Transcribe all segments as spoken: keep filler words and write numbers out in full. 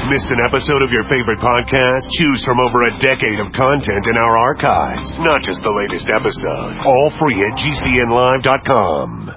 Missed an episode of your favorite podcast? Choose from over a decade of content in our archives, not just the latest episode. All free at G C N live dot com.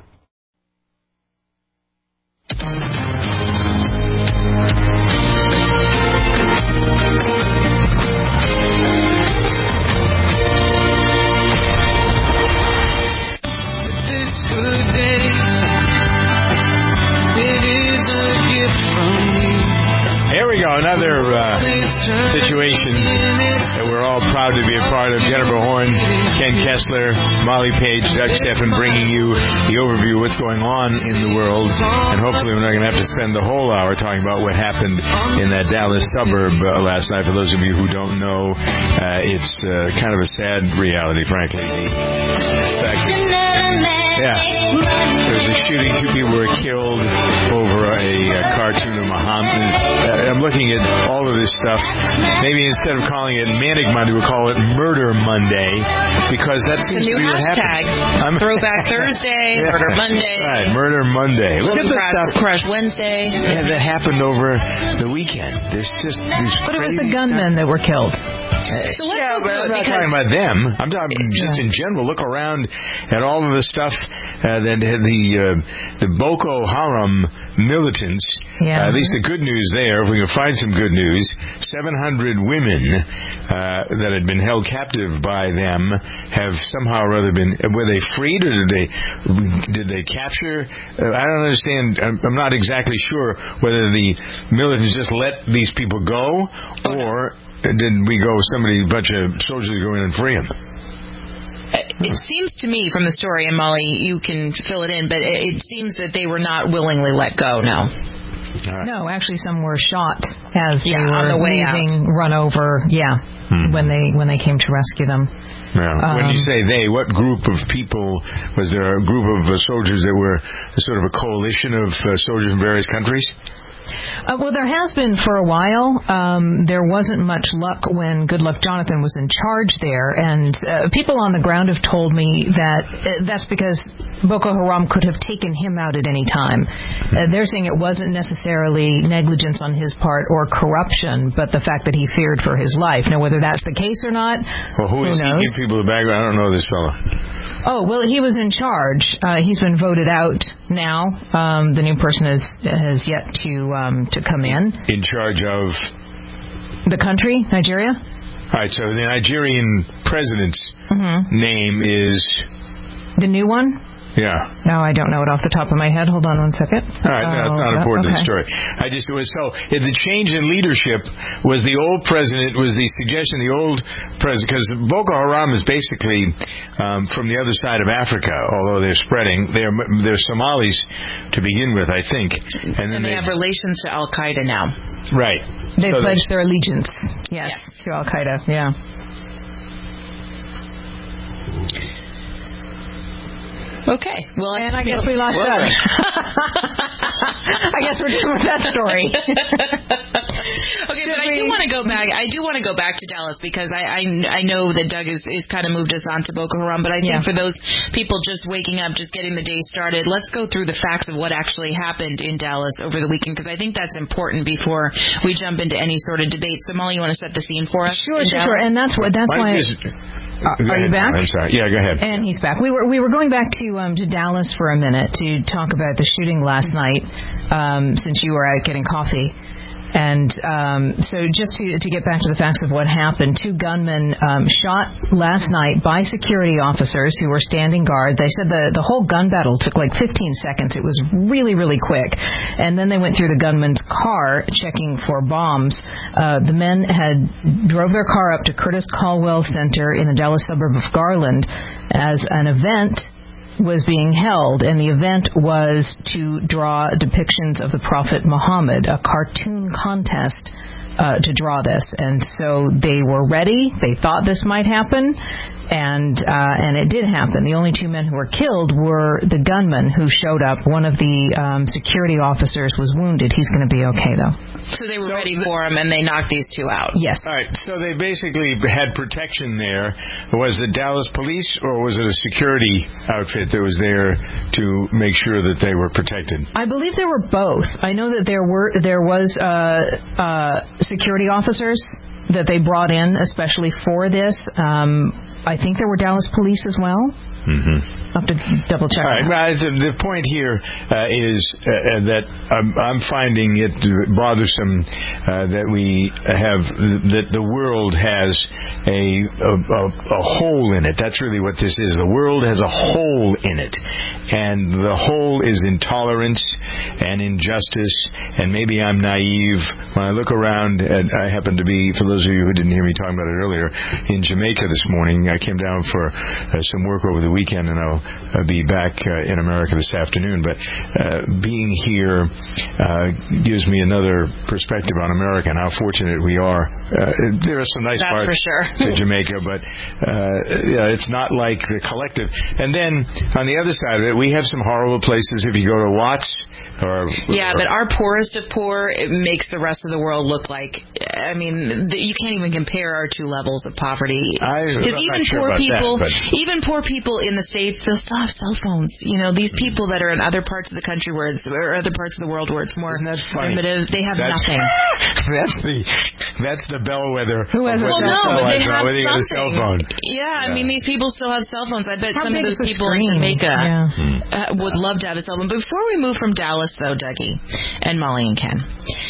Here we go, another uh, situation that we're all proud to be a part of. Jennifer Horn, Ken Kessler, Molly Page, Doug Steffen bringing you the overview of what's going on in the world. And hopefully we're not going to have to spend the whole hour talking about what happened in that Dallas suburb uh, last night. For those of you who don't know, uh, it's uh, kind of a sad reality, frankly. In fact, yeah, there was a shooting. Two people were killed over a, a cartoon of Muhammad. Uh, I'm looking at all of this stuff. Maybe instead of calling it Manic Monday, we'll call it Murder Monday, because that seems the new to be what hashtag. happened. Throwback Thursday, yeah. Murder Monday. Right, Murder Monday. Look at the crash, stuff. Crash Wednesday. Yeah, that happened over the weekend. There's just these But it was the crazy gunmen stuff. that were killed. So let's Yeah, go but I'm through it not because talking about them. I'm talking just in general. Look around at all of the stuff uh, that the uh, the Boko Haram militants. Yeah. Uh, at least the good news there, if we can find some good news, seven hundred women uh, that had been held captive by them have somehow or other been. Were they freed, or did they did they capture? Uh, I don't understand. I'm, I'm not exactly sure whether the militants just let these people go, or did we go, somebody, a bunch of soldiers go in and free them? it seems to me from the story, and Molly, you can fill it in, but it, it seems that they were not willingly let go, no. Right. No, actually some were shot as yeah, they were on the way leaving, out. run over, yeah, hmm. when they when they came to rescue them. Yeah. Um, when you say they, what group of people? Was there a group of uh, soldiers that were sort of a coalition of uh, soldiers from various countries? Uh, well, there has been for a while. Um, there wasn't much luck when Goodluck Jonathan was in charge there, and uh, people on the ground have told me that uh, that's because Boko Haram could have taken him out at any time. Uh, they're saying it wasn't necessarily negligence on his part or corruption, but the fact that he feared for his life. Now, whether that's the case or not, well, who, who is knows? He give people the background? I don't know this fellow. Oh, well, he was in charge. Uh, he's been voted out now. Um, the new person has has yet to um, to come in. In charge of? The country, Nigeria. All right, so the Nigerian president's mm-hmm. name is? The new one? Yeah. No, I don't know it off the top of my head. Hold on one second. All right, no, it's not oh, important okay. to the story. I just it was so if the change in leadership was the old president was the suggestion the old president, because Boko Haram is basically um, from the other side of Africa, although they're spreading. They're they're Somalis to begin with, I think, and then and they, they have relations to Al Qaeda now. Right. They so pledged their allegiance. Yes, yes. to Al Qaeda. Yeah. Okay. Well, and I guess we lost well, Doug. I guess we're done with that story. Okay, Should but we? I do want to go back. I do want to go back to Dallas because I I, I know that Doug is, is kind of moved us on to Boko Haram, but I think yeah. for those people just waking up, just getting the day started, let's go through the facts of what actually happened in Dallas over the weekend, because I think that's important before we jump into any sort of debate. So, Molly, you want to set the scene for us? Sure, sure, sure. And that's what that's why. Uh, are you back? I'm sorry. Yeah, go ahead. And he's back. We were we were going back to um, to Dallas for a minute to talk about the shooting last night, um, since you were out getting coffee. And um, so just to, to get back to the facts of what happened, two gunmen um, shot last night by security officers who were standing guard. They said the, the whole gun battle took like fifteen seconds. It was really, really quick. And then they went through the gunman's car checking for bombs. Uh, the men had drove their car up to Curtis Caldwell Center in the Dallas suburb of Garland as an event was being held, and the event was to draw depictions of the Prophet Muhammad, a cartoon contest uh, to draw this. And so they were ready. They thought this might happen. and uh, and it did happen. The only two men who were killed were the gunman who showed up. One of the um, security officers was wounded. He's going to be okay, though. So they were so ready for him, and they knocked these two out. Yes. All right. So they basically had protection there. Was it Dallas police, or was it a security outfit that was there to make sure that they were protected? I believe there were both. I know that there were there was uh, uh, security officers that they brought in especially for this. Um, I think there were Dallas police as well. Mm-hmm. I'll have to double check. All right. Well, the point here uh, is uh, that I'm, I'm finding it bothersome uh, that we have that the world has a, a a hole in it. That's really what this is. The world has a hole in it, and the hole is intolerance and injustice. And maybe I'm naive when I look around. And I happen to be, for those of you who didn't hear me talking about it earlier, in Jamaica this morning. I came down for uh, some work over the weekend, and I'll uh, be back uh, in America this afternoon. But uh, being here uh, gives me another perspective on America and how fortunate we are. Uh, there are some nice That's parts for sure. to Jamaica, but uh, yeah, it's not like the collective. And then on the other side of it, we have some horrible places. If you go to Watts, or yeah, or, but our poorest of poor, it makes the rest of the world look like. I mean, you can't even compare our two levels of poverty. Because even sure poor people, that, even poor people in the States, they'll still have cell phones. You know, these people that are in other parts of the country where it's, or other parts of the world where it's more primitive, they have that's, nothing. That's the that's the bellwether. Who has a well, cell no, phone? but they have something. A cell phone. Yeah, yeah, I mean, these people still have cell phones. I bet How some of big those is the people screen? in Jamaica Yeah. uh, would love to have a cell phone. Before we move from Dallas, though, Dougie and Molly and Ken,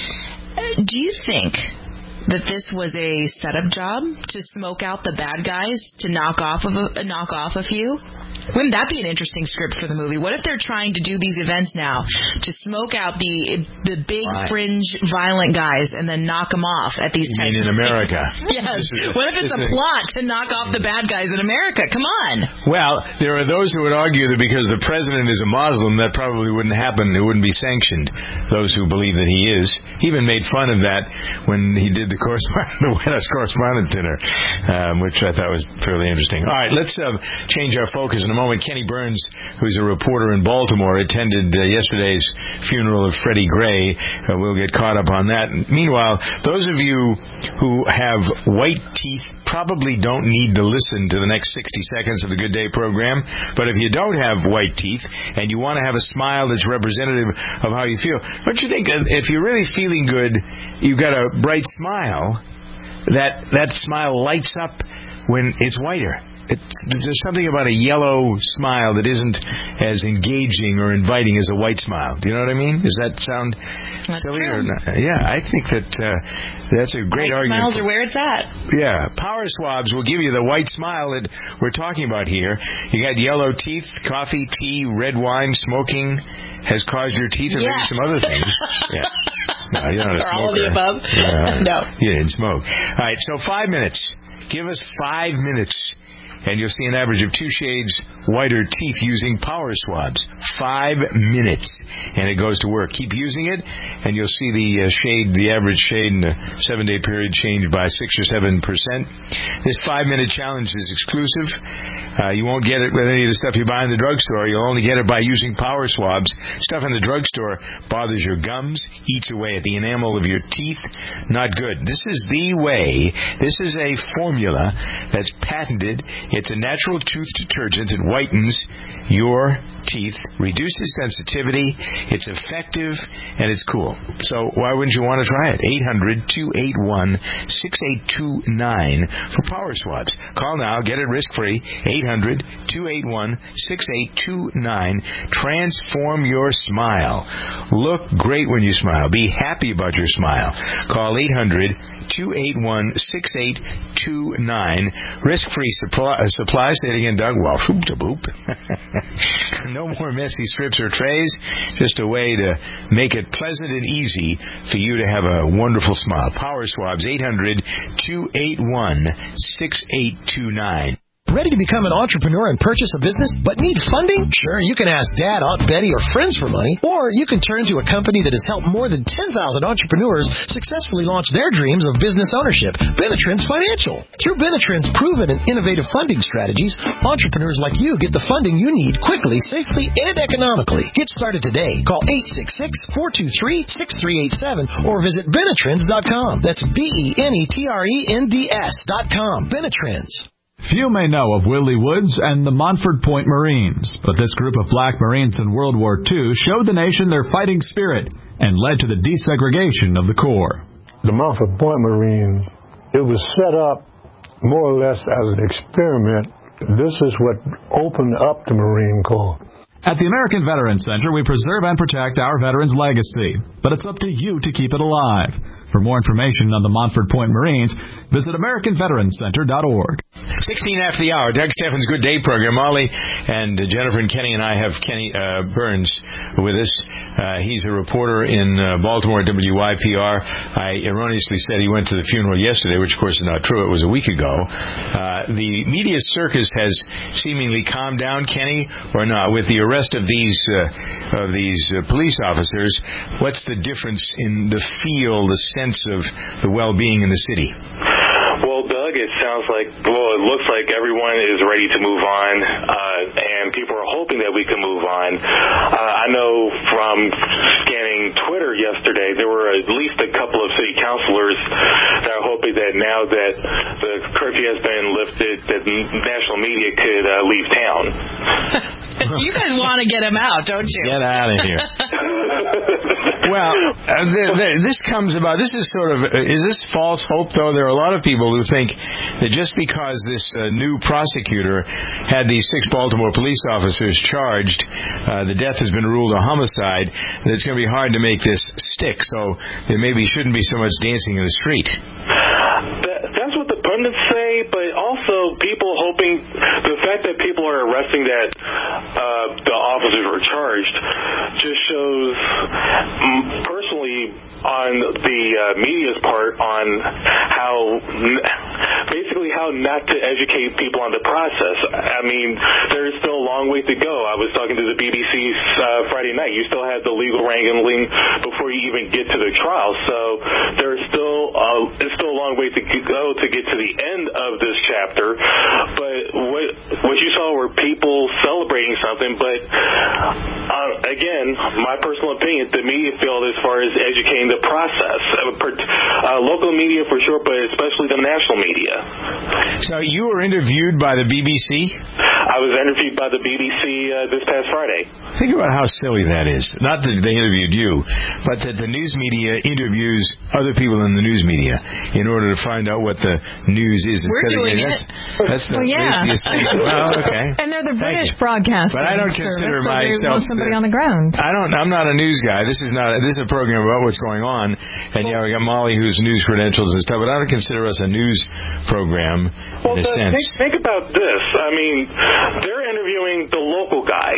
do you think that this was a setup job to smoke out the bad guys, to knock off of a, knock off a few? Wouldn't that be an interesting script for the movie? What if they're trying to do these events now to smoke out the the big right. fringe violent guys and then knock them off at these you types mean in of America? Yes. Is, what if it's a plot to knock off the bad guys in America? Come on. Well, there are those who would argue that because the president is a Muslim, that probably wouldn't happen. It wouldn't be sanctioned. Those who believe that he is. He even made fun of that when he did the, correspondent, the White House Correspondents' Dinner, um, which I thought was fairly interesting. All right, let's uh, change our focus in a moment. Kenny Burns, who's a reporter in Baltimore, attended uh, yesterday's funeral of Freddie Gray. Uh, we'll get caught up on that. Meanwhile, those of you who have white teeth probably don't need to listen to the next sixty seconds of the Good Day program. But if you don't have white teeth and you want to have a smile that's representative of how you feel, don't you think if you're really feeling good, you've got a bright smile, that that smile lights up when it's whiter? It's, there's something about a yellow smile that isn't as engaging or inviting as a white smile. Do you know what I mean? Does that sound that's silly true. or not? Yeah, I think that uh, that's a great white argument. Smiles are where it's at. Yeah, Power Swabs will give you the white smile that we're talking about here. You got yellow teeth, coffee, tea, red wine, smoking has caused your teeth, or yeah. maybe some other things. Yeah. No, you're not a or smoker. all of the above. Yeah. No. You didn't smoke. All right, so five minutes. Give us five minutes. And you'll see an average of two shades whiter teeth using Power Swabs. Five minutes. And it goes to work. Keep using it, and you'll see the uh, shade, the average shade in a seven-day period change by six or seven percent. This five-minute challenge is exclusive. Uh, you won't get it with any of the stuff you buy in the drugstore. You'll only get it by using Power Swabs. Stuff in the drugstore bothers your gums, eats away at the enamel of your teeth. Not good. This is the way. This is a formula that's patented. It's a natural tooth detergent that whitens your teeth, reduces sensitivity, it's effective, and it's cool. So why wouldn't you want to try it? eight hundred, two eight one, six eight two nine for Power Swabs. Call now, get it risk-free, eight hundred, two eight one, six eight two nine. Transform your smile. Look great when you smile. Be happy about your smile. Call eight hundred, two eight one, six eight two nine. Risk-free supply, uh, supply. Say it again, Doug. Well, whoop to boop. No more messy strips or trays. Just a way to make it pleasant and easy for you to have a wonderful smile. Power Swabs, eight hundred, two eight one, six eight two nine. Ready to become an entrepreneur and purchase a business, but need funding? Sure, you can ask Dad, Aunt Betty, or friends for money, or you can turn to a company that has helped more than ten thousand entrepreneurs successfully launch their dreams of business ownership, Benetrends Financial. Through Benetrends' proven and innovative funding strategies, entrepreneurs like you get the funding you need quickly, safely, and economically. Get started today. Call eight six six, four two three, six three eight seven or visit Benetrends dot com. That's B E N E T R E N D S dot com. Benetrends. Few may know of Willie Woods and the Montford Point Marines, but this group of black Marines in World War Two showed the nation their fighting spirit and led to the desegregation of the Corps. The Montford Point Marines, it was set up more or less as an experiment. This is what opened up the Marine Corps. At the American Veterans Center, we preserve and protect our veterans' legacy, but it's up to you to keep it alive. For more information on the Montford Point Marines, visit American Veterans Center dot org. sixteen after the hour, Doug Steffens' Good Day program. Molly and uh, Jennifer and Kenny and I have Kenny uh, Burns with us. Uh, he's a reporter in uh, Baltimore at W Y P R. I erroneously said he went to the funeral yesterday, which of course is not true. It was a week ago. Uh, the media circus has seemingly calmed down, Kenny, or not? With the arrest of these uh, of these uh, police officers, what's the difference in the feel, the sense of the well-being in the city? Well, Doug, it sounds like, well, it looks like everyone is ready to move on, uh, and people are hoping that we can move on. Uh, I know from scanning Twitter yesterday, there were at least a couple of city councilors that are hoping that now that the curfew has been lifted, that national media could uh, leave town. You guys want to get him out, don't you? Get out of here. Well, uh, the, the, this comes about, this is sort of, uh, is this false hope, though? There are a lot of people who think that just because this uh, new prosecutor had these six Baltimore police officers charged, uh, the death has been ruled a homicide, that it's going to be hard to make this stick. So there maybe shouldn't be so much dancing in the street. That, that's what the pundits say, but also people hoping, the fact that people are arresting that uh, the officers were charged just shows, um, personally, on the uh, media's part, on how, basically how not to educate people on the process. I mean, there's still a long way to go. I was talking to the B B C uh, Friday night. You still have the legal wrangling before you even get to the trial. So there's still, uh, it's still a long way to go to get to the end of this chapter. But what, what you saw were people celebrating something. But uh, again, my personal opinion, the media failed as far as educating the process. Uh, local media for sure, but especially the national media. So you were interviewed by the B B C? I was interviewed by the B B C uh, this past Friday. Think about how silly that is. Not that they interviewed you, but that the news media interviews other people in the news media in order to find out what the news is. We're doing that's, it. That's the well, yeah. laziest thing. Well, okay. And they're the Thank British you. broadcasting But I don't service, consider so myself they want somebody the, on the ground. I don't. I'm not a news guy. This is not. This is a program about what's going on. And yeah, we got Molly who's news credentials and stuff. But I don't consider us a news program well, in a the, sense. Think, think about this. I mean, they're interviewing the local guy.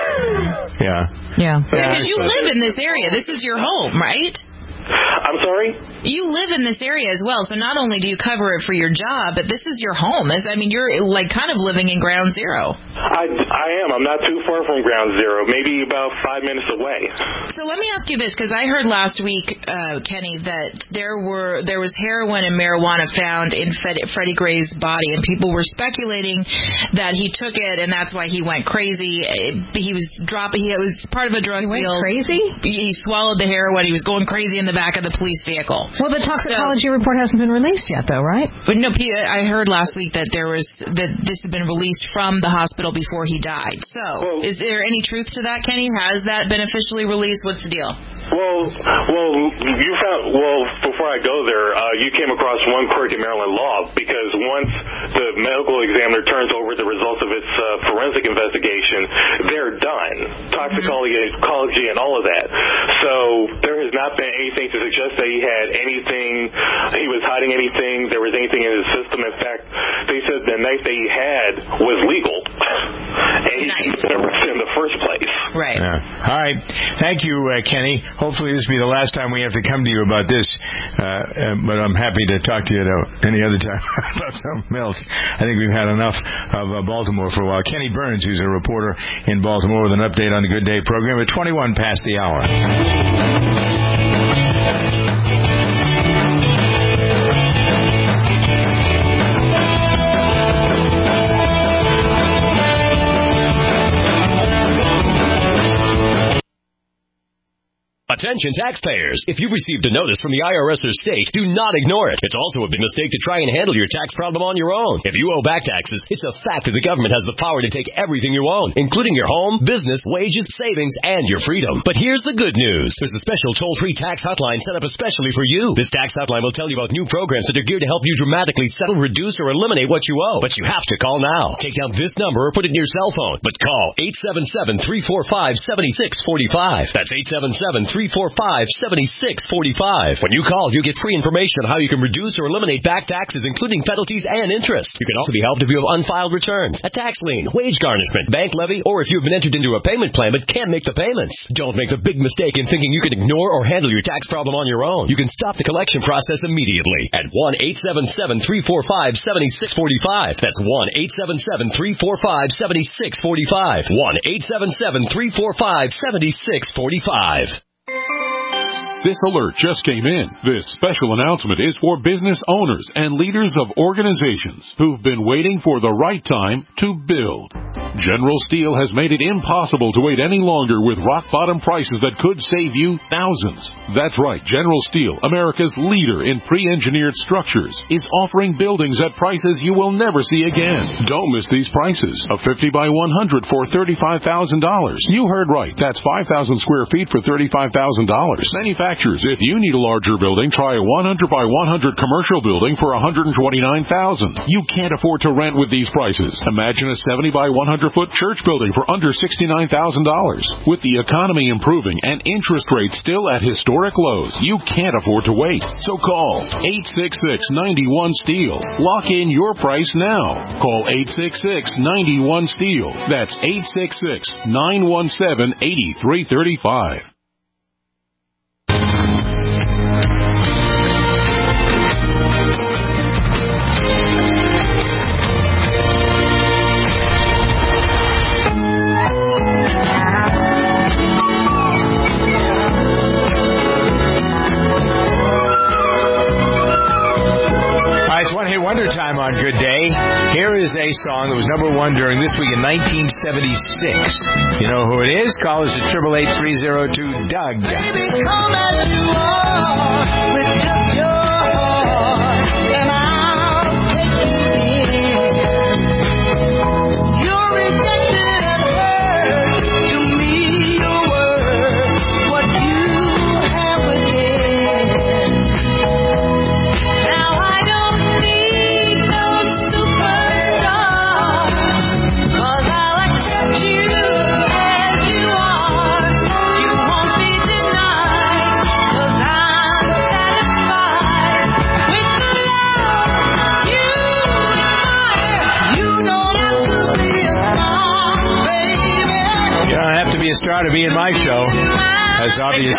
Yeah. Yeah. Because you live in this area. This is your home, right? I'm sorry? You live in this area as well, so not only do you cover it for your job, but this is your home. I mean, you're like kind of living in Ground Zero. I, I am. I'm not too far from Ground Zero, maybe about five minutes away. So let me ask you this, because I heard last week, uh, Kenny, that there were there was heroin and marijuana found in Fred, Freddie Gray's body, and people were speculating that he took it, and that's why he went crazy. He was dropping. He was part of a drug deal. He went deal. crazy? He swallowed the heroin. He was going crazy in the back of the police vehicle. Well, the toxicology so, report hasn't been released yet, though, right? But no, I heard last week that there was that this had been released from the hospital before he died. So, well, is there any truth to that, Kenny? Has that been officially released? What's the deal? Well, well, you found. Well, before I go there, uh, you came across one quirk in Maryland law, because once the medical examiner turns over the results of its uh, forensic investigation, they're done. Toxicology, mm-hmm. and all of that. So there has not been anything to suggest that he had anything, he was hiding anything, there was anything in his system. In fact, they said the knife that he had was legal, and he nice. was arrested in the first place. Right. Yeah. All right. Thank you, uh, Kenny. Hopefully this will be the last time we have to come to you about this, uh, uh, but I'm happy to talk to you uh, any other time about something else. I think we've had enough of uh, Baltimore for a while. Kenny Burns, who's a reporter in Baltimore, with an update on the Good Day program at twenty-one past the hour. Attention taxpayers. If you've received a notice from the I R S or state, do not ignore it. It's also a big mistake to try and handle your tax problem on your own. If you owe back taxes, it's a fact that the government has the power to take everything you own, including your home, business, wages, savings, and your freedom. But here's the good news. There's a special toll-free tax hotline set up especially for you. This tax hotline will tell you about new programs that are geared to help you dramatically settle, reduce, or eliminate what you owe. But you have to call now. Take down this number or put it in your cell phone. But call eight seven seven, three four five, seven six four five. That's eight seven seven, three four five, seven six four five. When you call, you get free information on how you can reduce or eliminate back taxes, including penalties and interest. You can also be helped if you have unfiled returns, a tax lien, wage garnishment, bank levy, or if you've been entered into a payment plan but can't make the payments. Don't make the big mistake in thinking you can ignore or handle your tax problem on your own. You can stop the collection process immediately at one eight seven seven, three four five, seven six four five. That's one eight seven seven, three four five, seven six four five. one eight seven seven, three four five, seven six four five. This alert just came in. This special announcement is for business owners and leaders of organizations who've been waiting for the right time to build. General Steel has made it impossible to wait any longer with rock-bottom prices that could save you thousands. That's right. General Steel, America's leader in pre-engineered structures, is offering buildings at prices you will never see again. Don't miss these prices. A fifty by one hundred for thirty-five thousand dollars. You heard right. That's five thousand square feet for thirty-five thousand dollars. Manufacturers, if you need a larger building, try a one hundred by one hundred commercial building for one hundred twenty-nine thousand dollars. You can't afford to rent with these prices. Imagine a seventy by one hundred foot church building for under sixty-nine thousand dollars. With the economy improving and interest rates still at historic lows, you can't afford to wait. So call eight six six, nine one, STEEL. Lock in your price now. Call eight six six, nine one, STEEL. That's eight six six, nine one seven, eight three three five. Wonder time on Good Day. Here is a song that was number one during this week in nineteen seventy-six. You know who it is? Call us at eight eight eight, three oh two, Doug. Baby, come as you are with just your heart, and I'll take you in. You're rejected and hurt. To me, your worth, what you have within. Now I don't star to be in my show. That's obvious.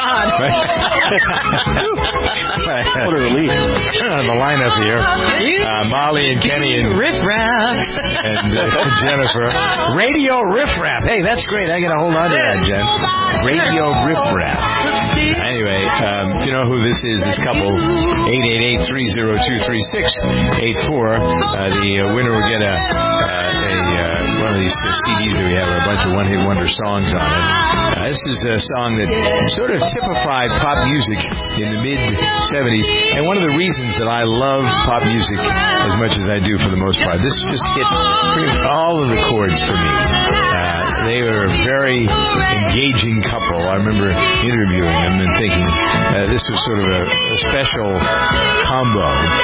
What a relief. The lineup here. Uh, Molly and Kenny and Riff Raff. And uh, Jennifer. Radio Riff Raff. Hey, that's great. I got to hold on to that, Jen. Radio Riff Raff. Anyway, um, you know who this is, this couple. eight eight eight, three oh two, three six eight four. Uh, the uh, winner will get a, uh, a uh, one of these uh, C Ds that we have, a bunch of one-hit wonder songs on it. Uh, this is a song that sort of typified pop music in the mid-seventies, and one of the reasons that I love pop music as much as I do for the most part. This just hit pretty much all of the chords for me. Uh, they were a very engaging couple. I remember interviewing them and thinking uh, this was sort of a, a special combo. Uh,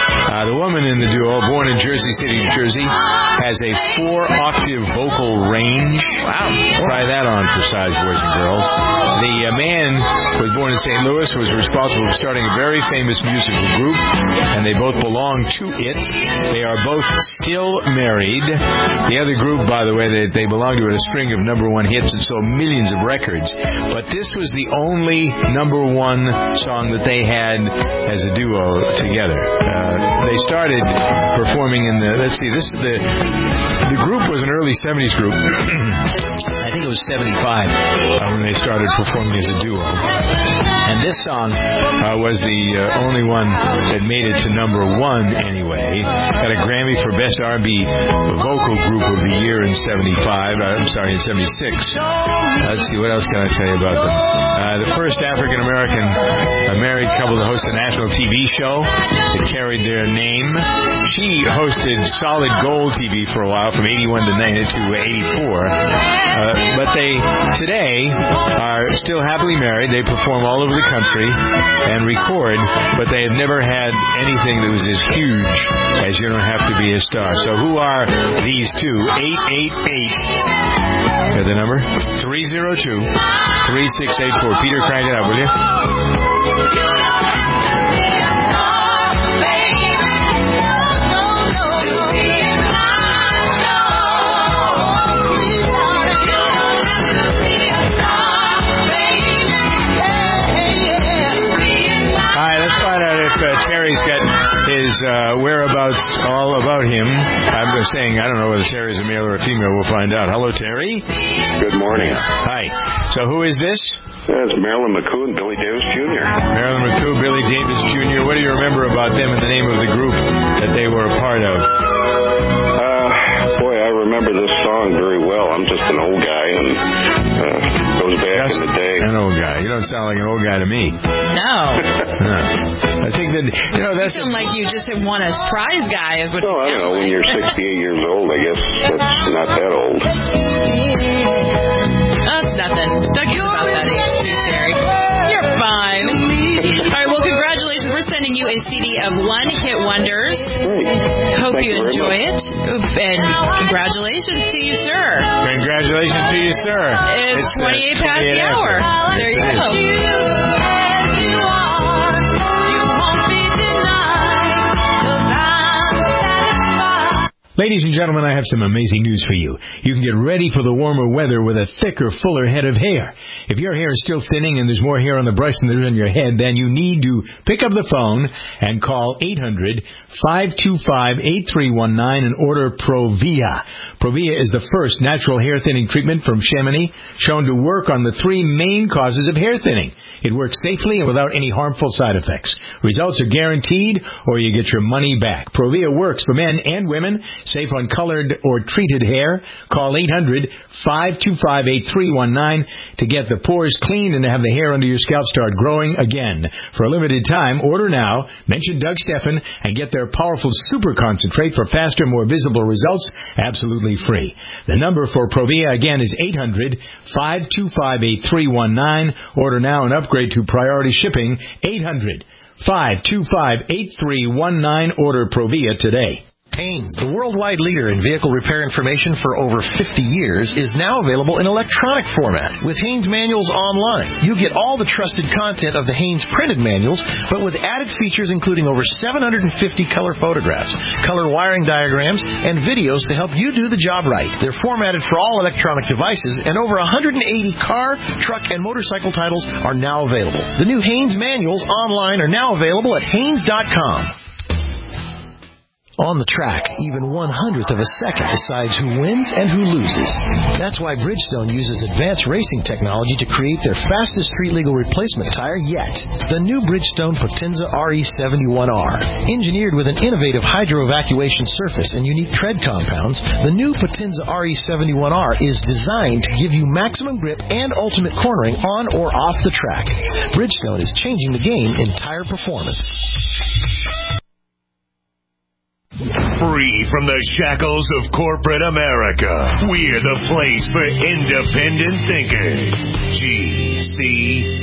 Uh, the woman in the duo, born in Jersey City, New Jersey, has a four-octave vocal range. Wow. Try that on for size boys and girls. The uh, man who was born in Saint Louis was responsible for starting a very famous musical group, and they both belong to it. They are both still married. The other group, by the way, they, they belong to a string of number one hits and sold millions of records. But this was the only number one song that they had as a duo together. Uh, they started performing in the, let's see, this the the group was an early seventies group. I think it was seventy-five uh, when they started performing as a duo. And this song uh, was the uh, only one that made it to number one anyway. Got a Grammy for Best R and B Vocal Group of the Year in seventy-five. Uh, I'm sorry, in seventy-six. Uh, let's see, what else can I tell you about them? Uh, the first African-American uh, married couple to host a national T V show that carried their name. She hosted Solid Gold T V for a while, from eighty-one to eighty-four. Uh, but they, today, are still happily married. They perform all over the country and record, but they have never had anything that was as huge as You Don't Have to Be a Star. So who are these two? eight eight eight. Got the number? three oh two, three six eight four. Peter, crank it up, will you? Terry's got his uh, whereabouts all about him. I'm just saying, I don't know whether Terry's a male or a female. We'll find out. Hello, Terry. Good morning. Hi. So who is this? That's Marilyn McCoo and Billy Davis Junior Marilyn McCoo, Billy Davis Junior What do you remember about them and the name of the group that they were a part of? Uh, boy, I remember this song very well. I'm just an old guy, and uh, goes back Just in the day. An old guy. You don't sound like an old guy to me. No. No. I think that, you know, that's... You sound like you just won a prize guy, is what Well, I don't know. like. When you're sixty-eight years old, I guess that's not that old. That's nothing. Dougie's about that age, too, Terry. You're fine. All right, well, congratulations. We're sending you a C D of One Hit Wonders. Great. Hope Thank you you very enjoy much. it. And congratulations to you, sir. Congratulations to you, sir. It's, It's uh, twenty-eight past the twenty-eight hour. after. There you Yes, go. it is. Ladies and gentlemen, I have some amazing news for you. You can get ready for the warmer weather with a thicker, fuller head of hair. If your hair is still thinning and there's more hair on the brush than there is on your head, then you need to pick up the phone and call eight hundred, five two five, eight three one nine and order Provia. Provia is the first natural hair thinning treatment from Chamonix shown to work on the three main causes of hair thinning. It works safely and without any harmful side effects. Results are guaranteed or you get your money back. Provia works for men and women, safe on colored or treated hair. Call eight hundred, five two five, eight three one nine to get the pores cleaned and to have the hair under your scalp start growing again. For a limited time, order now, mention Doug Steffen, and get their powerful super concentrate for faster, more visible results, absolutely free. The number for Provia again is eight hundred, five two five, eight three one nine. Order now and upgrade to priority shipping. eight hundred, five two five, eight three one nine. Order Provia today. Haynes, the worldwide leader in vehicle repair information for over fifty years, is now available in electronic format. With Haynes Manuals Online, you get all the trusted content of the Haynes printed manuals, but with added features including over seven hundred fifty color photographs, color wiring diagrams, and videos to help you do the job right. They're formatted for all electronic devices, and over one hundred eighty car, truck, and motorcycle titles are now available. The new Haynes Manuals Online are now available at Haynes dot com. On the track, even one hundredth of a second decides who wins and who loses. That's why Bridgestone uses advanced racing technology to create their fastest street-legal replacement tire yet. The new Bridgestone Potenza R E seventy-one R. Engineered with an innovative hydro-evacuation surface and unique tread compounds, the new Potenza R E seventy-one R is designed to give you maximum grip and ultimate cornering on or off the track. Bridgestone is changing the game in tire performance. Free from the shackles of corporate America, we're the place for independent thinkers. G C N.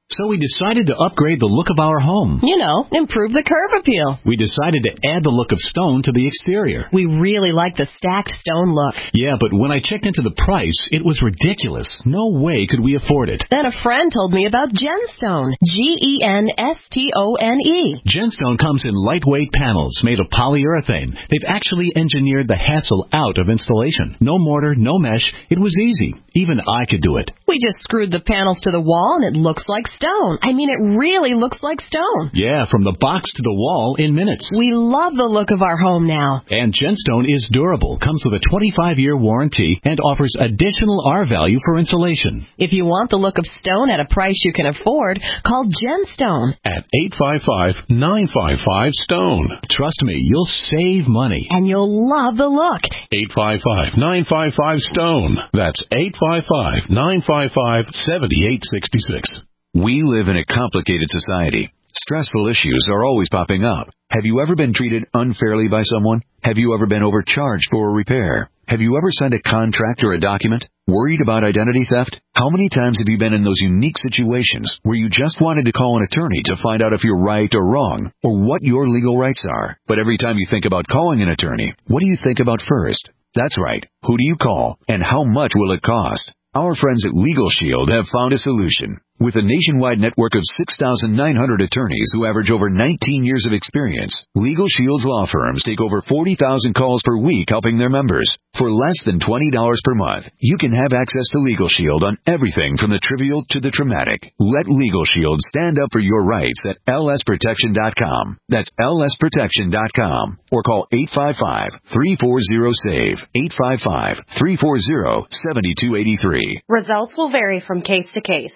So we decided to upgrade the look of our home. You know, improve the curb appeal. We decided to add the look of stone to the exterior. We really like the stacked stone look. Yeah, but when I checked into the price, it was ridiculous. No way could we afford it. Then a friend told me about Genstone. G E N S T O N E. Genstone comes in lightweight panels made of polyurethane. They've actually engineered the hassle out of installation. No mortar, no mesh. It was easy. Even I could do it. We just screwed the panels to the wall and it looks like stone. I mean, it really looks like stone. Yeah, from the box to the wall in minutes. We love the look of our home now. And Genstone is durable, comes with a twenty-five year warranty, and offers additional R-value for insulation. If you want the look of stone at a price you can afford, call Genstone. At eight five five, nine five five, STONE. Trust me, you'll save money. And you'll love the look. eight five five, nine five five, STONE. That's eight five five, nine five five, seven eight six six. We live in a complicated society. Stressful issues are always popping up. Have you ever been treated unfairly by someone? Have you ever been overcharged for a repair? Have you ever signed a contract or a document? Worried about identity theft? How many times have you been in those unique situations where you just wanted to call an attorney to find out if you're right or wrong, or what your legal rights are? But every time you think about calling an attorney, what do you think about first? That's right. Who do you call, and how much will it cost? Our friends at Legal Shield have found a solution. With a nationwide network of six thousand nine hundred attorneys who average over nineteen years of experience, Legal Shield's law firms take over forty thousand calls per week helping their members. For less than twenty dollars per month, you can have access to Legal Shield on everything from the trivial to the traumatic. Let Legal Shield stand up for your rights at L S protection dot com. That's L S protection dot com. Or call eight five five, three four zero, SAVE, eight five five, three four zero, seven two eight three. Results will vary from case to case.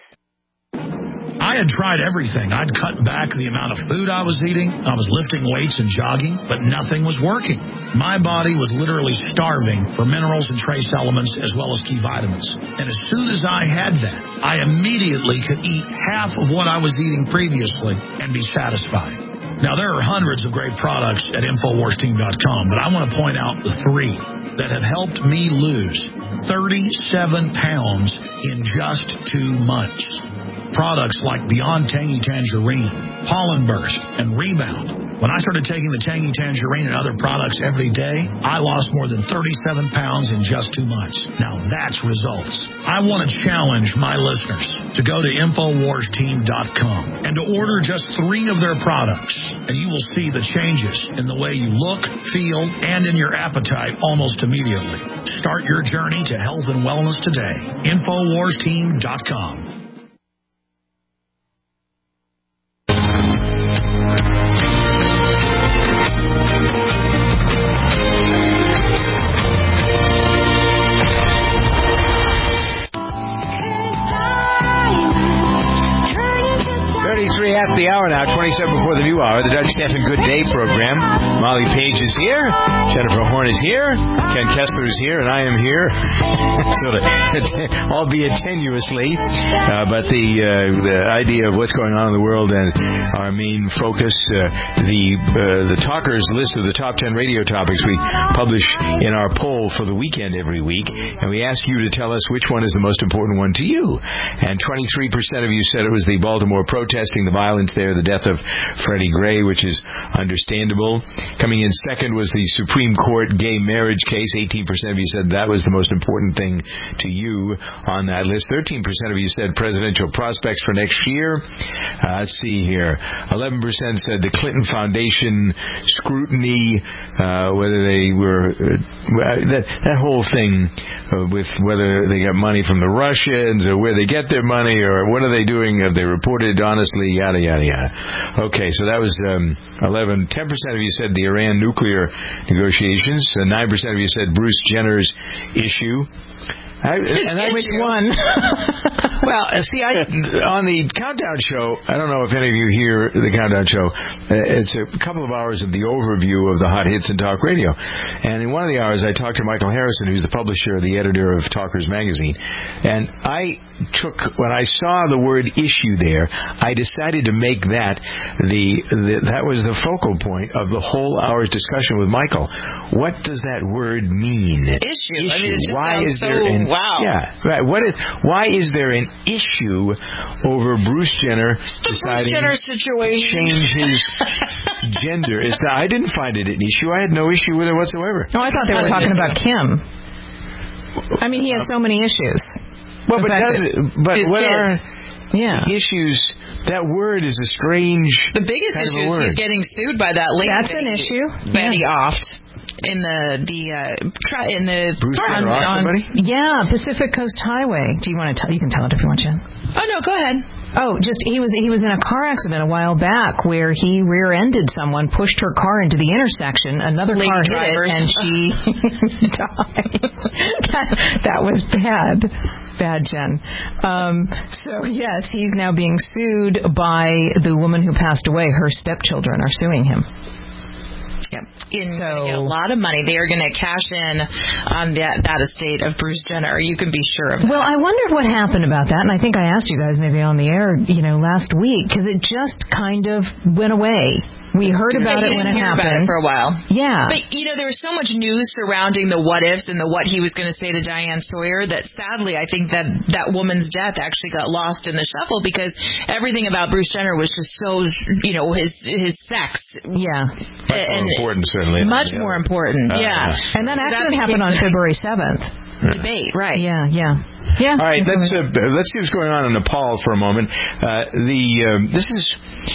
I had tried everything. I'd cut back the amount of food I was eating. I was lifting weights and jogging, but nothing was working. My body was literally starving for minerals and trace elements as well as key vitamins. And as soon as I had that, I immediately could eat half of what I was eating previously and be satisfied. Now, there are hundreds of great products at Infowars Team dot com, but I want to point out the three that have helped me lose thirty-seven pounds in just two months. Products like Beyond Tangy Tangerine, Pollen Burst, and Rebound. When I started taking the Tangy Tangerine and other products every day, I lost more than thirty-seven pounds in just two months. Now that's results. I want to challenge my listeners to go to Infowars Team dot com and to order just three of their products, and you will see the changes in the way you look, feel, and in your appetite almost immediately. Start your journey to health and wellness today. Infowars Team dot com. thirty-three after the hour now, twenty-seven before the new hour, the Doug Stephan Good Day program. Molly Page is here, Jennifer Horn is here, Ken Kessler is here, and I am here, sort of, albeit tenuously, uh, but the uh, the idea of what's going on in the world and our main focus, uh, the uh, the talkers list of the top ten radio topics we publish in our poll for the weekend every week, and we ask you to tell us which one is the most important one to you. And twenty-three percent of you said it was the Baltimore protesting, the violence there, the death of Freddie Gray, which is understandable. Coming in second was the Supreme Court gay marriage case. eighteen percent of you said that was the most important thing to you on that list. thirteen percent of you said presidential prospects for next year. Uh, let's see here. eleven percent said the Clinton Foundation scrutiny, uh, whether they were, uh, that, that whole thing uh, with whether they got money from the Russians or where they get their money or what are they doing, have they reported honestly, yada, yada, yada. Okay, so that was um, eleven. ten percent of you said the Iran nuclear negotiations. Uh, nine percent of you said Bruce Jenner's issue. I, and I, Which one? Well, see, I on the Countdown Show, I don't know if any of you hear the Countdown Show. Uh, it's a couple of hours of the overview of the hot hits in talk radio. And in one of the hours, I talked to Michael Harrison, who's the publisher, the editor of Talkers Magazine. And I took, when I saw the word issue there, I decided to make that the, the that was the focal point of the whole hour's discussion with Michael. What does that word mean? Issue. Issue. I mean, it just Why is so there an Wow. Yeah, right. What is? Why is there an issue over Bruce Jenner The deciding Bruce Jenner to situation. change his gender? It's, I didn't find it an issue. I had no issue with it whatsoever. No, I thought they were talking about Kim. I mean, he has so many issues. Well, The but fact does that- it, but his what kid. are Yeah. issues? That word is a strange. The biggest kind of a issue is word. he's getting sued by that lady. That's that an he- issue. Betty Yeah. Oft in the the uh, tri- in the Bruce car Jenner off on- somebody? Yeah, Pacific Coast Highway. Do you want to tell? You can tell it if you want to. Oh no, go ahead. Oh, just he was he was in a car accident a while back where he rear-ended someone, pushed her car into the intersection. Another Lady car drivers. hit it, and she died. that, that was bad, bad, Jen. Um, so yes, he's now being sued by the woman who passed away. Her stepchildren are suing him. Yep. In so, get a lot of money. They are going to cash in on that, that estate of Bruce Jenner. You can be sure of that. Well, I wondered what happened about that, and I think I asked you guys maybe on the air, you know, last week, because it just kind of went away. We heard about it when it happened. About it for a while. Yeah. But, you know, there was so much news surrounding the what-ifs and the what he was going to say to Diane Sawyer that, sadly, I think that that woman's death actually got lost in the shuffle because everything about Bruce Jenner was just so, you know, his his sex. Yeah. Much more important, certainly. Much more important, Uh, yeah. yeah. And that So accident happened on February seventh. Debate, right. Yeah, yeah. Yeah. All right, let's uh, let's see what's going on in Nepal for a moment. Uh, the um, this is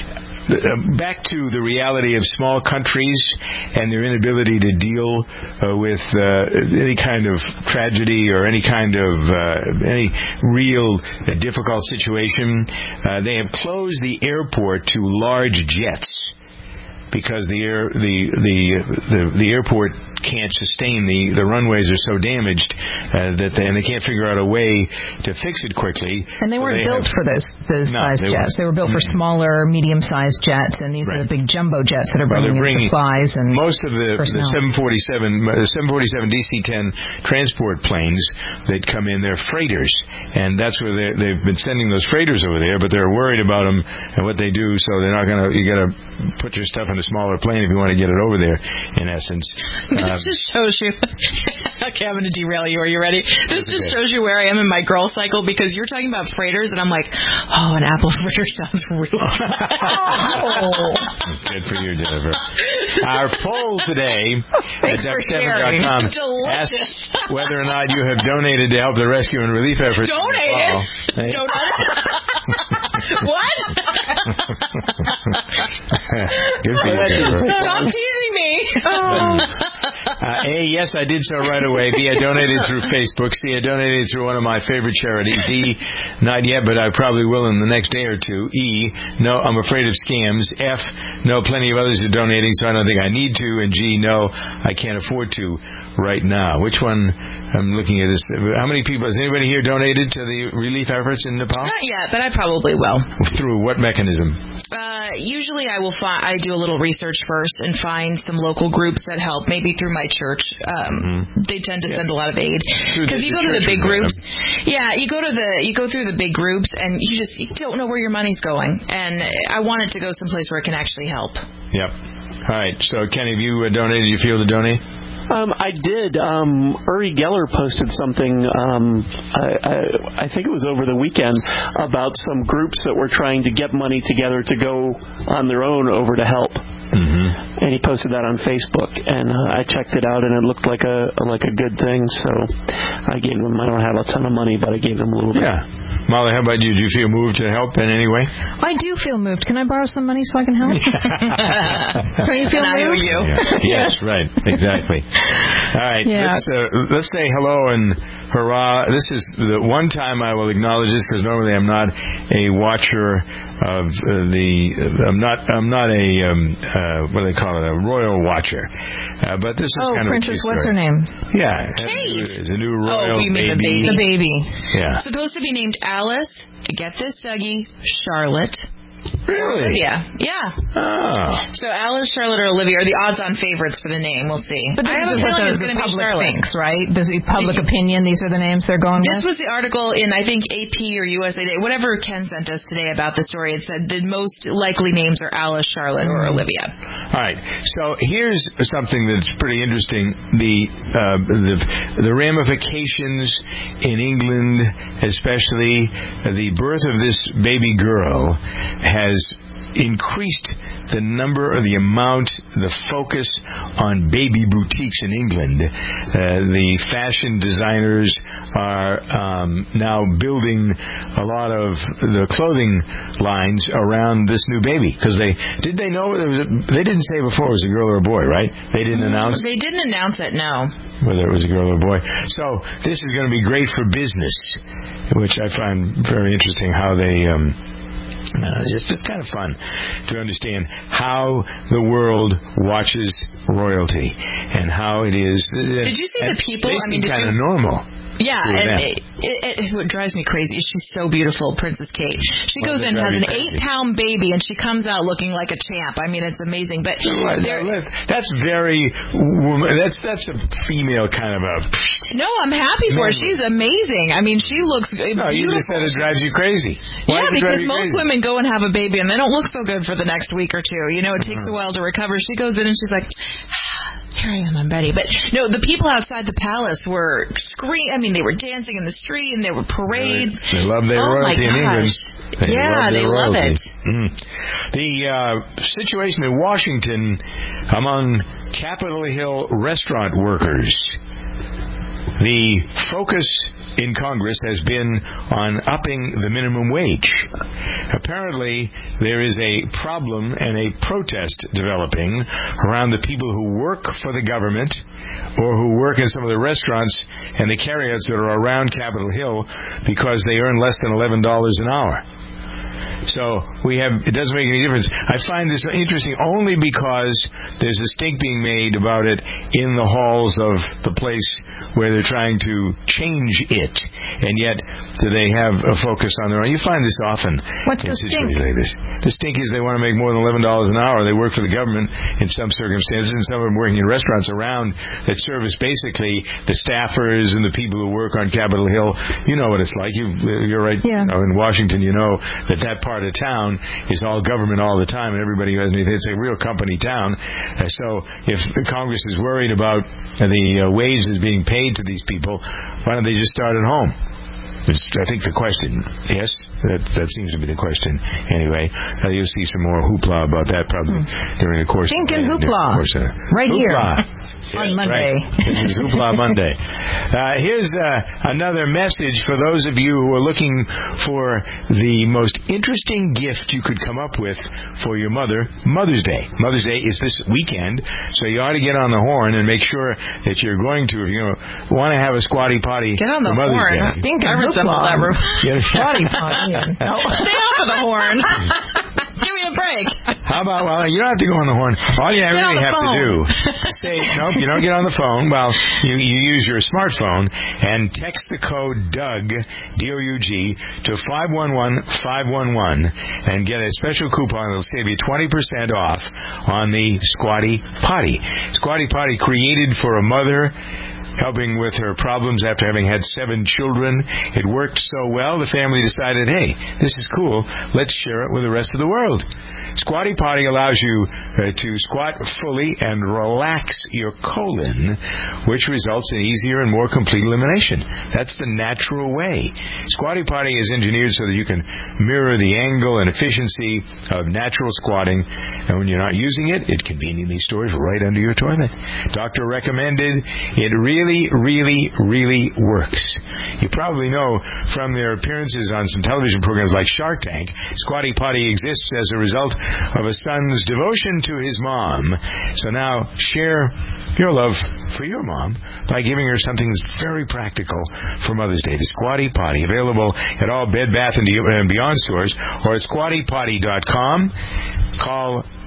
uh, back to the reality of small countries and their inability to deal uh, with uh, any kind of tragedy or any kind of uh, any real uh, difficult situation. Uh, they have closed the airport to large jets because the air the the the, the airport can't sustain the the runways are so damaged uh, that they, and they can't figure out a way to fix it quickly. And they So weren't they built have, for those those No, size they jets. weren't. They were built for Mm. smaller, medium-sized jets, and these are the big jumbo jets that are Well, bringing, they're bringing in supplies and most of the, the personnel. seven forty-seven the seven forty-seven D C ten transport planes that come in. They're freighters, and that's where they, they've been sending those freighters over there. But they're worried about them and what they do, so they're not going to. You got to put your stuff in a smaller plane if you want to get it over there. In essence, um, this just shows you. Okay, I'm going to derail you. Are you ready? This That's just okay. shows you where I am in my girl cycle because you're talking about freighters, and I'm like, oh, an apple fritter sounds really Oh. Good for you, Jennifer. Our poll today Thanks at for duck seven dot com sharing. asks whether or not you have donated to help the rescue and relief efforts. in Donated? Nepal. Hey. What? Good for you, Jennifer. Stop teasing me. Uh, A, yes, I did so right away. B, I donated through Facebook. C, I donated through one of my favorite charities. D, not yet, but I probably will in the next day or two. E, no, I'm afraid of scams. F, no, plenty of others are donating, so I don't think I need to. And G, no, I can't afford to right now. Which one? I'm looking at this. How many people? Has anybody here donated to the relief efforts in Nepal? Not yet, but I probably will. Through what mechanism? Uh, usually I will find, I do a little research first and find some local groups that help, maybe through my church. Um, Mm-hmm. They tend to send a lot of aid. Through Because the- you the go to the church big would groups. Yeah, you go to the, you go through the big groups and you just, you don't know where your money's going. And I want it to go someplace where it can actually help. Yep. All right. So, Kenny, have you uh, donated? Do you feel to donate? Um, I did. Um, Uri Geller posted something, um, I, I, I think it was over the weekend, about some groups that were trying to get money together to go on their own over to help. Mm-hmm. And he posted that on Facebook, and uh, I checked it out, and it looked like a like a good thing. So I gave him. I don't have a ton of money, but I gave him a little bit. Yeah. Molly, how about you? Do you feel moved to help in any way? I do feel moved. Can I borrow some money so I can help? Can you feel And I owe moved? you. Yeah. Yes, right. Exactly. All right. Yeah. Let's, uh, let's say hello and hurrah. This is the one time I will acknowledge this because normally I'm not a watcher of uh, the. Uh, I'm not. I'm not a. Um, uh, what do they call it? A royal watcher. Uh, but this is Oh, kind Princess, of a cute what's story. her name? Yeah. Kate. It's a new royal Oh, you mean the baby. baby. The baby. Yeah. Supposed to be named Alice. Get this, Dougie. Charlotte. Really? Olivia. Yeah. Oh. So Alice, Charlotte, or Olivia are the odds-on favorites for the name. We'll see. But this I have is a what feeling the, it's the going to be public Charlotte. thinks, right? Does the public opinion, these are the names they're going This with? was the article in, I think, A P or U S A Today, whatever Ken sent us today about the story. It said the most likely names are Alice, Charlotte, or Olivia. All right. So here's something that's pretty interesting. The uh, the, the ramifications in England, especially uh, the birth of this baby girl, has increased the number or the amount, the focus on baby boutiques in England. Uh, the fashion designers are um, now building a lot of the clothing lines around this new baby because they did they know there was a, they didn't say before it was a girl or a boy, right? They didn't Mm, announce. They didn't announce it. No. Whether it was a girl or a boy. So this is going to be great for business, which I find very interesting. How they. Um, Uh, it's just kind of fun to understand how the world watches royalty and how it is. Did you see the people? They I mean, seem did kind you... of normal. Yeah, to and them. it, it, it, what drives me crazy is she's so beautiful, Princess Kate. She Why goes does in it and has drive an you crazy? eight-pound baby, and she comes out looking like a champ. I mean, it's amazing. But there, That's very woman. That's that's a female kind of a. no, I'm happy for her. Man. She's amazing. I mean, she looks No, beautiful. you just said it drives you crazy. Why Yeah, does it drive because you most crazy? women go and have a baby and they don't look so good for the next week or two. You know, it takes Uh-huh. a while to recover. She goes in and she's like, here I am, I'm ready. But no, the people outside the palace were screaming. I mean, they were dancing in the street and there were parades. They love their oh royalty my in England. gosh. They yeah, love they their love royalty. it. Mm. The uh, situation in Washington among Capitol Hill restaurant workers. The focus in Congress has been on upping the minimum wage. Apparently, there is a problem and a protest developing around the people who work for the government or who work in some of the restaurants and the carryouts that are around Capitol Hill because they earn less than eleven dollars an hour. So we have, it doesn't make any difference. I find this interesting only because there's a stink being made about it in the halls of the place where they're trying to change it, and yet do they have a focus on their own? You find this often. What's in the stink? situations like this. The stink is they want to make more than eleven dollars an hour. They work for the government in some circumstances, and some of them working in restaurants around that service basically the staffers and the people who work on Capitol Hill. You know what it's like. You, you're right. Yeah. You know, in Washington, you know that that part of town is all government all the time, and everybody who has anything. It's a real company town. Uh, so if Congress is worried about uh, the uh, wages being paid to these people, why don't they just start at home? It's, I think the question, yes, that that seems to be the question. Anyway, uh, you'll see some more hoopla about that probably hmm. during the course. Stink of, and uh, hoopla, course, uh, right hoopla. here. Yes, on Monday. Right. This is Hoopla Monday. Uh, here's uh, another message for those of you who are looking for the most interesting gift you could come up with for your mother. Mother's Day. Mother's Day is this weekend, so you ought to get on the horn and make sure that you're going to, if you want to have a squatty potty Get on the for Mother's horn. Day. Stink I and resemble hoopla. that room. Squatty potty. No, stay off of the horn. Give me a break. How about, well, you don't have to go on the horn. All you Get really on the have phone. to do is say, nope, you don't get on the phone. Well, you, you use your smartphone and text the code Doug, D O U G, to five one one five one one and get a special coupon that will save you twenty percent off on the Squatty Potty. Squatty Potty created for a mother helping with her problems after having had seven children. It worked so well, the family decided, hey, this is cool. Let's share it with the rest of the world. Squatty Potty allows you uh, to squat fully and relax your colon, which results in easier and more complete elimination. That's the natural way. Squatty Potty is engineered so that you can mirror the angle and efficiency of natural squatting, and when you're not using it, it conveniently stores right under your toilet. Doctor recommended. It really, really, really works. You probably know from their appearances on some television programs like Shark Tank, Squatty Potty exists as a result of a son's devotion to his mom. So now share your love for your mom by giving her something that's very practical for Mother's Day. The Squatty Potty, available at all Bed Bath and Beyond stores or at squatty potty dot com. Call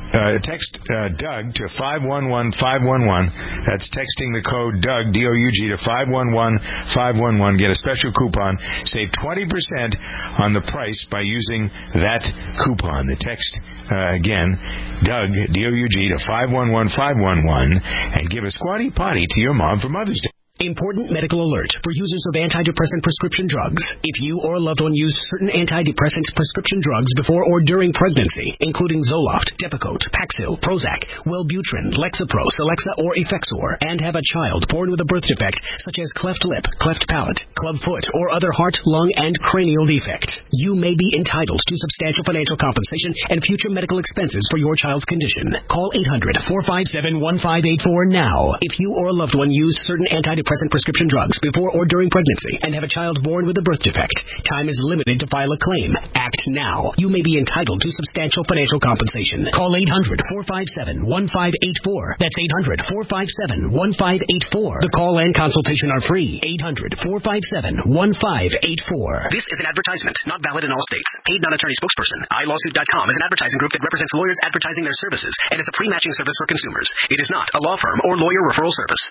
uh, text uh, Doug to five one one five one one. That's texting the code Doug, D O U G, to five one one five one one. Get a special coupon. Save twenty percent on the price by using that coupon. The text, uh, again, Doug, D O U G, to five one one five one one, and give a squatty potty to your mom for Mother's Day. Important medical alert for users of antidepressant prescription drugs. If you or a loved one used certain antidepressant prescription drugs before or during pregnancy, including Zoloft, Depakote, Paxil, Prozac, Wellbutrin, Lexapro, Celexa, or Effexor, and have a child born with a birth defect such as cleft lip, cleft palate, club foot, or other heart, lung, and cranial defects, you may be entitled to substantial financial compensation and future medical expenses for your child's condition. Call eight hundred four five seven one five eight four now if you or a loved one used certain antidepressant prescription drugs before or during pregnancy and have a child born with a birth defect. Time is limited to file a claim. Act now. You may be entitled to substantial financial compensation. Call eight hundred four five seven one five eight four. That's eight hundred four five seven one five eight four. The call and consultation are free. eight hundred four five seven one five eight four. This is an advertisement, not valid in all states. Paid non-attorney spokesperson. i lawsuit dot com is an advertising group that represents lawyers advertising their services and is a pre-matching service for consumers. It is not a law firm or lawyer referral service.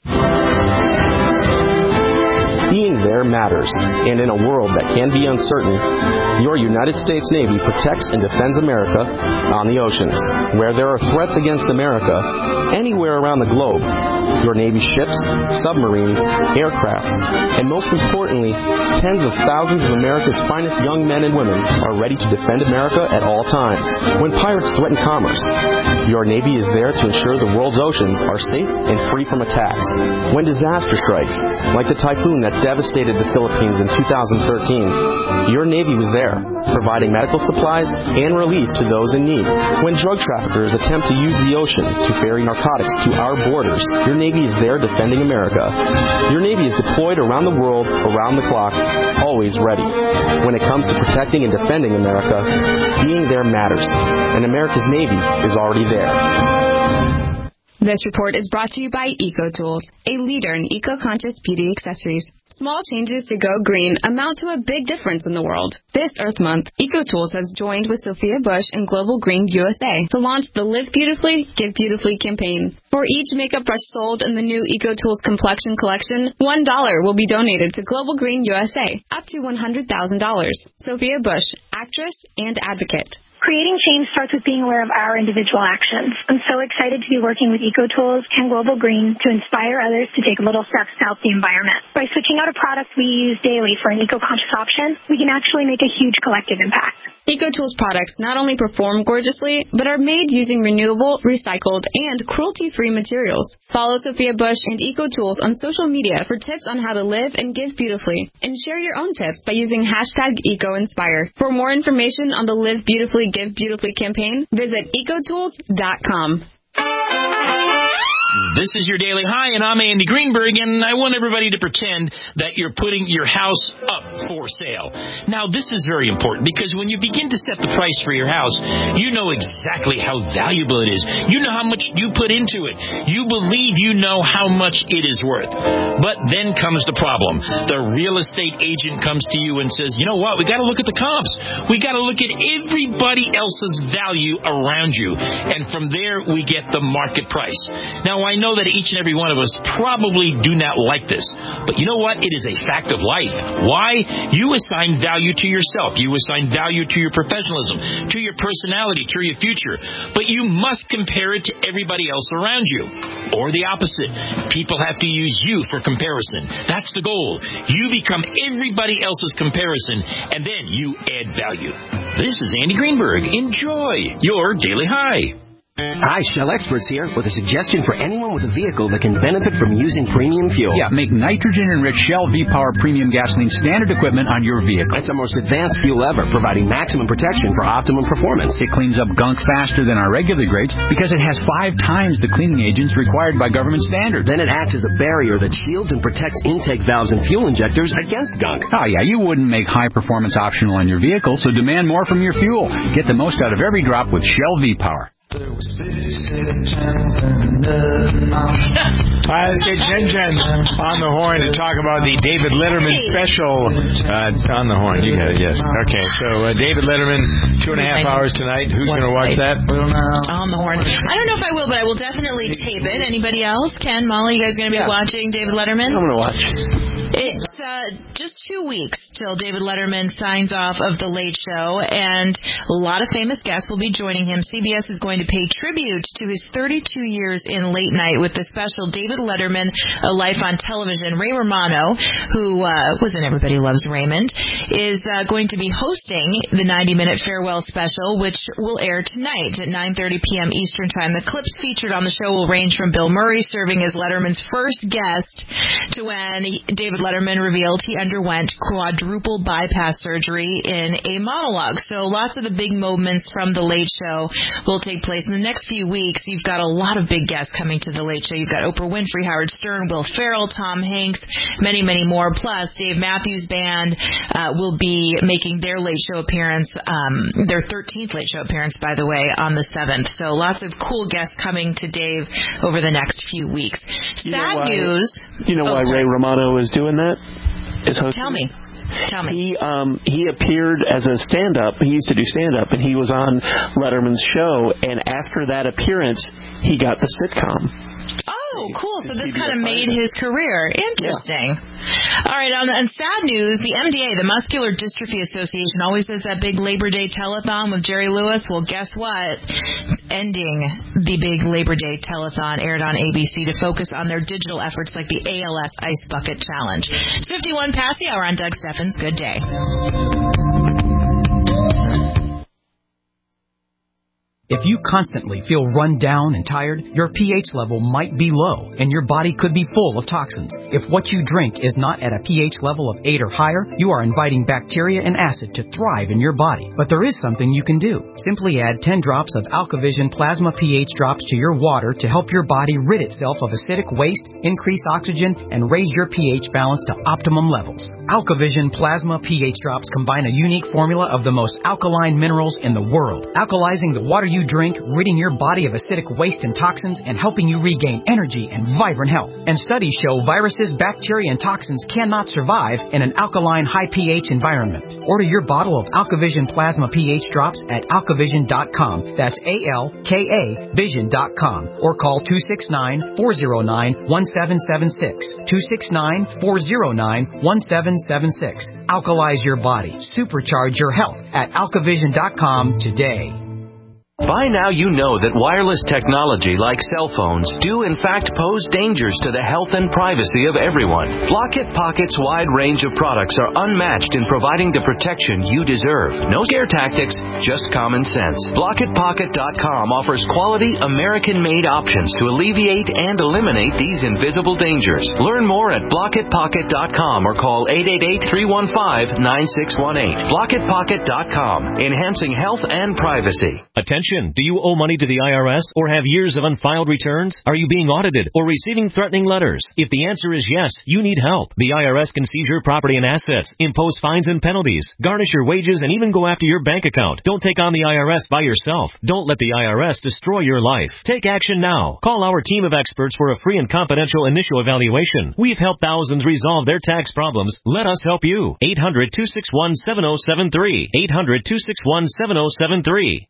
Being there matters, and in a world that can be uncertain, your United States Navy protects and defends America on the oceans. Where there are threats against America, anywhere around the globe, your Navy ships, submarines, aircraft, and most importantly, tens of thousands of America's finest young men and women are ready to defend America at all times. When pirates threaten commerce, your Navy is there to ensure the world's oceans are safe and free from attacks. When disaster strikes, like the typhoon that devastated the Philippines in two thousand thirteen, your Navy was there, providing medical supplies and relief to those in need. When drug traffickers attempt to use the ocean to ferry narcotics to our borders, your Navy is there defending America. Your Navy is deployed around the world, around the clock, always ready. When it comes to protecting and defending America, being there matters, and America's Navy is already there. This report is brought to you by EcoTools, a leader in eco-conscious beauty accessories. Small changes to go green amount to a big difference in the world. This Earth Month, EcoTools has joined with Sophia Bush and Global Green U S A to launch the Live Beautifully, Give Beautifully campaign. For each makeup brush sold in the new EcoTools Complexion Collection, one dollar will be donated to Global Green U S A, up to one hundred thousand dollars. Sophia Bush, actress and advocate. Creating change starts with being aware of our individual actions. I'm so excited to be working with EcoTools and Global Green to inspire others to take little steps to help the environment. By switching out a product we use daily for an eco-conscious option, we can actually make a huge collective impact. EcoTools products not only perform gorgeously, but are made using renewable, recycled, and cruelty-free materials. Follow Sophia Bush and EcoTools on social media for tips on how to live and give beautifully. And share your own tips by using hashtag EcoInspire. For more information on the Live Beautifully, Give Beautifully campaign, visit ecotools dot com. This is your Daily High, and I'm Andy Greenberg, and I want everybody to pretend that you're putting your house up for sale. Now, this is very important, because when you begin to set the price for your house, you know exactly how valuable it is. You know how much you put into it. You believe you know how much it is worth. But then comes the problem. The real estate agent comes to you and says, you know what, we got to look at the comps. We got to look at everybody else's value around you. And from there, we get the market price. Now, I know that each and every one of us probably do not like this, but you know what? It is a fact of life. Why? You assign value to yourself. You assign value to your professionalism, to your personality, to your future, but you must compare it to everybody else around you. Or the opposite. People have to use you for comparison. That's the goal. You become everybody else's comparison, and then you add value. This is Andy Greenberg. Enjoy your Daily High. Hi, Shell Experts here with a suggestion for anyone with a vehicle that can benefit from using premium fuel. Yeah, make nitrogen-enriched Shell V-Power Premium Gasoline standard equipment on your vehicle. It's our most advanced fuel ever, providing maximum protection for optimum performance. It cleans up gunk faster than our regular grades because it has five times the cleaning agents required by government standards. Then it acts as a barrier that shields and protects intake valves and fuel injectors against gunk. Oh, yeah, you wouldn't make high performance optional on your vehicle, so demand more from your fuel. Get the most out of every drop with Shell V-Power. All right, let's get Jen Jen on the horn to talk about the David Letterman special. Uh, on the horn, you got it, yes. Okay, so uh, David Letterman, two and a half hours tonight. Who's going to watch that? On the horn. I don't know if I will, but I will definitely tape it. Anybody else? Ken, Molly, you guys going to be yeah. watching David Letterman? I'm going to watch. It's uh, just two weeks till David Letterman signs off of The Late Show, and a lot of famous guests will be joining him. C B S is going to pay tribute to his thirty-two years in late night with the special David Letterman, A Life on Television. Ray Romano, who uh, was in Everybody Loves Raymond, is uh, going to be hosting the ninety-minute farewell special, which will air tonight at nine thirty p.m. Eastern Time. The clips featured on the show will range from Bill Murray serving as Letterman's first guest to when he, David Letterman revealed he underwent quadruple bypass surgery in a monologue. So lots of the big moments from The Late Show will take place in the next few weeks. You've got a lot of big guests coming to The Late Show. You've got Oprah Winfrey, Howard Stern, Will Ferrell, Tom Hanks, many, many more. Plus, Dave Matthews Band uh, will be making their Late Show appearance, um, their thirteenth Late Show appearance, by the way, on the seventh. So lots of cool guests coming to Dave over the next few weeks. You Sad why, news. You know oh, why sorry. Ray Romano is doing that? Is hosting? Tell me. Tell me. He um he appeared as a stand-up. He used to do stand-up, and he was on Letterman's show. And after that appearance, he got the sitcom. Oh, cool. So this kind of made his career. Interesting. Yeah. All right, on, on sad news, the M D A, the Muscular Dystrophy Association, always does that big Labor Day telethon with Jerry Lewis. Well, guess what? It's ending the big Labor Day telethon aired on A B C to focus on their digital efforts like the A L S Ice Bucket Challenge. It's fifty-one past the hour on Doug Steffens. Good day. If you constantly feel run down and tired, your pH level might be low, and your body could be full of toxins. If what you drink is not at a pH level of eight or higher, you are inviting bacteria and acid to thrive in your body. But there is something you can do. Simply add ten drops of AlkaVision Plasma pH drops to your water to help your body rid itself of acidic waste, increase oxygen, and raise your pH balance to optimum levels. AlkaVision Plasma pH drops combine a unique formula of the most alkaline minerals in the world, alkalizing the water you drink, ridding your body of acidic waste and toxins, and helping you regain energy and vibrant health. And studies show viruses, bacteria, and toxins cannot survive in an alkaline, high pH environment. Order your bottle of AlkaVision Plasma pH drops at alkavision dot com. That's A L K A vision dot com. Or call two six nine, four zero nine, one seven seven six. two six nine, four zero nine, one seven seven six. Alkalize your body. Supercharge your health at alkavision dot com today. By now you know that wireless technology like cell phones do in fact pose dangers to the health and privacy of everyone. Blockit Pocket's wide range of products are unmatched in providing the protection you deserve. No scare tactics, just common sense. Blockit Pocket dot com offers quality American-made options to alleviate and eliminate these invisible dangers. Learn more at Blockit Pocket dot com or call eight eight eight, three one five, nine six one eight. Blockit Pocket dot com, enhancing health and privacy. Attention. Do you owe money to the I R S or have years of unfiled returns? Are you being audited or receiving threatening letters? If the answer is yes, you need help. The I R S can seize your property and assets, impose fines and penalties, garnish your wages, and even go after your bank account. Don't take on the I R S by yourself. Don't let the I R S destroy your life. Take action now. Call our team of experts for a free and confidential initial evaluation. We've helped thousands resolve their tax problems. Let us help you. eight hundred, two six one, seven zero seven three. eight hundred, two six one, seven zero seven three.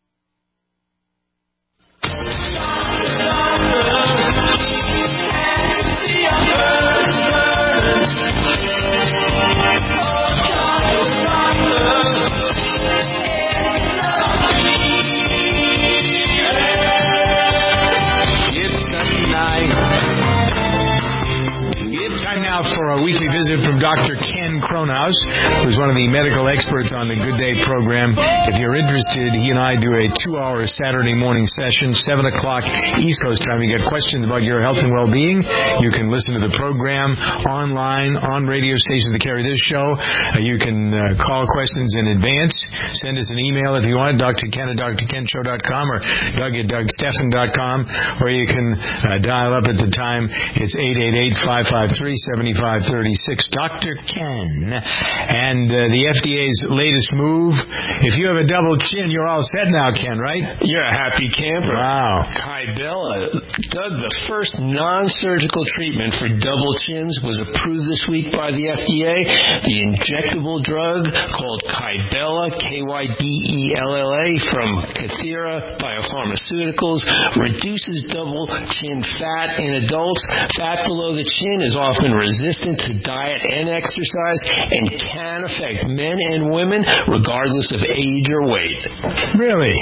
Time now for a weekly visit from Doctor Ken Kronhaus, who's one of the medical experts on the Good Day program. If you're interested, he and I do a two-hour Saturday morning session, seven o'clock East Coast time. You get questions about your health and well-being. You can listen to the program online, on radio stations that carry this show. Uh, you can uh, call questions in advance. Send us an email if you want, Doctor Ken at Dr Ken Show dot com or Doug at Doug Steffen dot com, or you can uh, dial up at the time. It's eight eight eight, five five three, seven five three six. Doctor Ken. chin. And uh, the F D A's latest move, if you have a double chin, you're all set now, Ken, right? You're a happy camper. Wow. Kybella. Doug, the first non-surgical treatment for double chins was approved this week by the F D A. The injectable drug called Kybella, K Y B E L L A, from Kathira Biopharmaceuticals, reduces double chin fat in adults. Fat below the chin is often resistant to diet and exercise and can affect men and women regardless of age or weight. Really?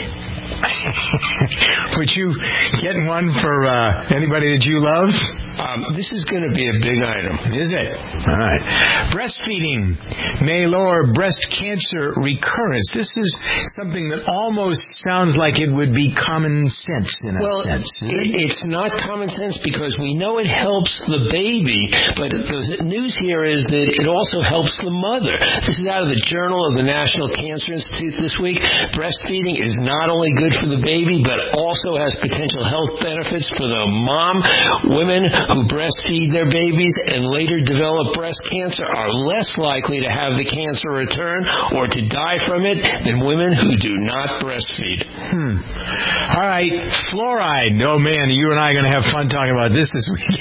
Would you get one for uh, anybody that you love? Um, this is going to be a big item. Is it? All right. Breastfeeding may lower breast cancer recurrence. This is something that almost sounds like it would be common sense in a well, sense. It, it's not common sense because we know it helps the baby, but the news here is that it also helps the mother. This is out of the Journal of the National Cancer Institute this week. Breastfeeding is not only good for the baby, but also has potential health benefits for the mom. Women who breastfeed their babies and later develop breast cancer are less likely to have the cancer return or to die from it than women who do not breastfeed. Hmm. All right. Fluoride. Oh, man, you and I are going to have fun talking about this this week.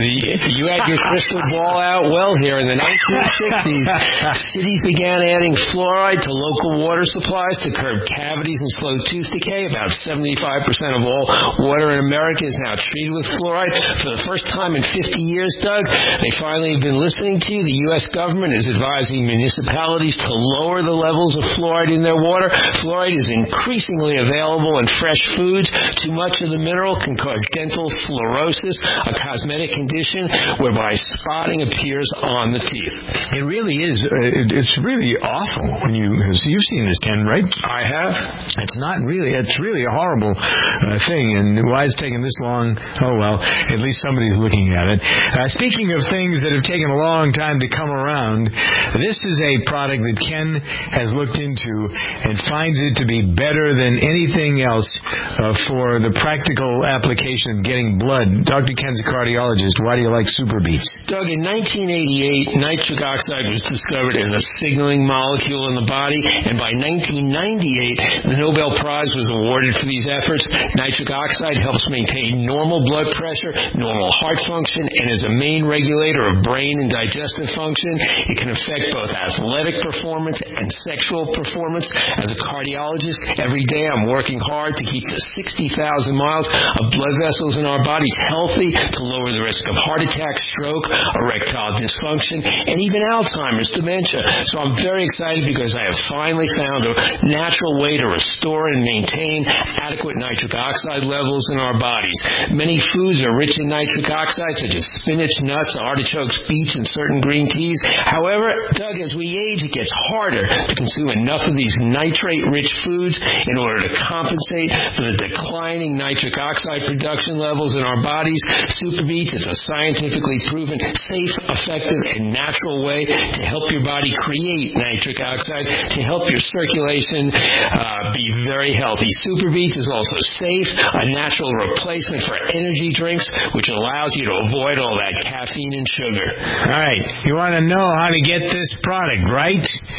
You had your crystal ball out well here. In the nineteen sixties, cities began adding fluoride to local water supplies to curb cavities and slow tooth decay. About seventy-five percent of all water in America is now treated with fluoride. For the first time in fifty years, Doug, they finally have been listening to you. The U S government is advising municipalities to lower the levels of fluoride in their water. Fluoride is increasingly available in fresh foods. Too much of the mineral can cause dental fluorosis, a cosmetic condition whereby spotting appears on the teeth. It really is. Uh, it's really awful when you. So you've seen this, Ken, right? I have. It's not really. It's really a horrible uh, thing. And why it's taken this long? Oh well. At least somebody's looking at it. Uh, speaking of things that have taken a long time to come around, this is a product that Ken has looked into and finds it to be better than anything else uh, for the practical application of getting blood. Doctor Ken's a cardiologist. Why do you like Super Beets? Doug, in nineteen eighty-eight, nitric oxide was discovered as a signaling molecule in the body, and by nineteen ninety-eight, the Nobel Prize was awarded for these efforts. Nitric oxide helps maintain normal blood pressure, normal heart function, and is a main regulator of brain and digestive function. It can affect both athletic performance and sexual performance. As a cardiologist, every day I'm working hard to keep the sixty thousand miles of blood vessels in our bodies healthy, to lower the risk of heart attack, stroke, erectile dysfunction, and even Alzheimer's, dementia. So I'm very excited because I have finally found a natural way to restore and maintain adequate nitric oxide levels in our bodies. Many foods are rich in nitric oxide, such as spinach, nuts, artichokes, beets, and certain green teas. However, Doug, as we age, it gets harder to consume enough of these nitrate-rich foods in order to compensate for the declining nitric oxide production levels in our bodies. Super Beets is a scientifically proven, safe, effective, and natural way to help your body create nitric oxide, to help your circulation uh, be very healthy. Super Beets is also safe, a natural replacement for energy drinks, which allows you to avoid all that caffeine and sugar. All right. You want to know how to get this product, right?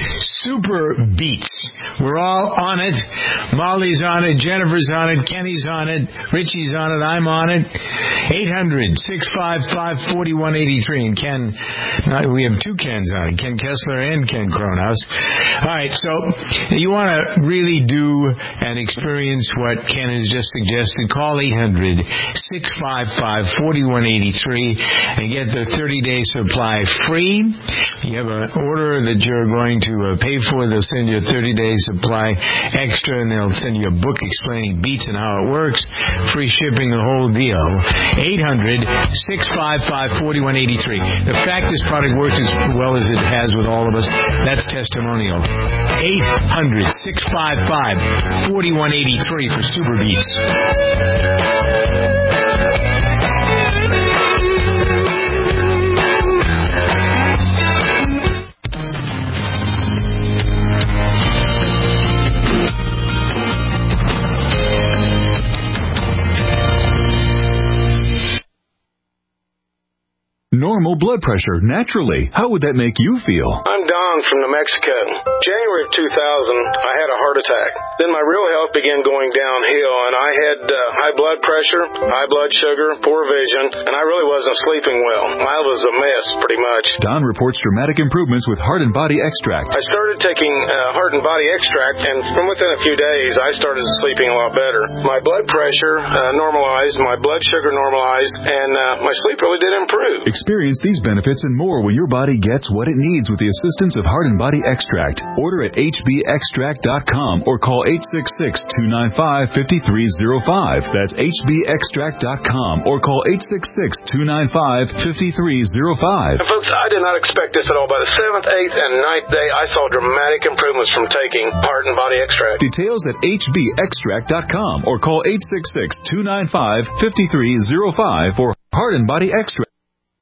Super Beets. We're all on it. Molly's on it. Jennifer's on it. Kenny's on it. Richie's on it. I'm on it. eight hundred, six five five, four one eight three. And Ken, uh, we have two Kens on it. Ken Kessler and Ken Kronhaus. All right. So you want to really do and experience what Ken has just suggested. Call eight hundred, six five five, four one eight three and get the thirty-day supply free. You have an order that you're going to uh, pay for. They'll send you a thirty-day supply extra, and they'll send you a book explaining Beets and how it works. Free shipping, the whole deal. eight hundred, six five five, four one eight three. The fact this product works as well as it has with all of us, that's testimonial. eight hundred, six five five, four one eight three for Super Beets. normal blood pressure naturally. How would that make you feel? I'm Don from New Mexico. January of two thousand, I had a heart attack. Then my real health began going downhill, and I had uh, high blood pressure, high blood sugar, poor vision, and I really wasn't sleeping well. I was a mess, pretty much. Don reports dramatic improvements with Heart and Body Extract. I started taking uh, Heart and Body Extract, and from within a few days, I started sleeping a lot better. My blood pressure uh, normalized, my blood sugar normalized, and uh, my sleep really did improve. Experience these benefits and more when your body gets what it needs with the assistance of Heart and Body Extract. Order at h b extract dot com or call eight six six, two nine five, five three zero five. That's h b extract dot com or call eight six six, two nine five, five three zero five. And folks, I did not expect this at all. By the seventh, eighth, and ninth day, I saw dramatic improvements from taking Heart and Body Extract. Details at h b extract dot com or call eight six six, two nine five, five three zero five for Heart and Body Extract.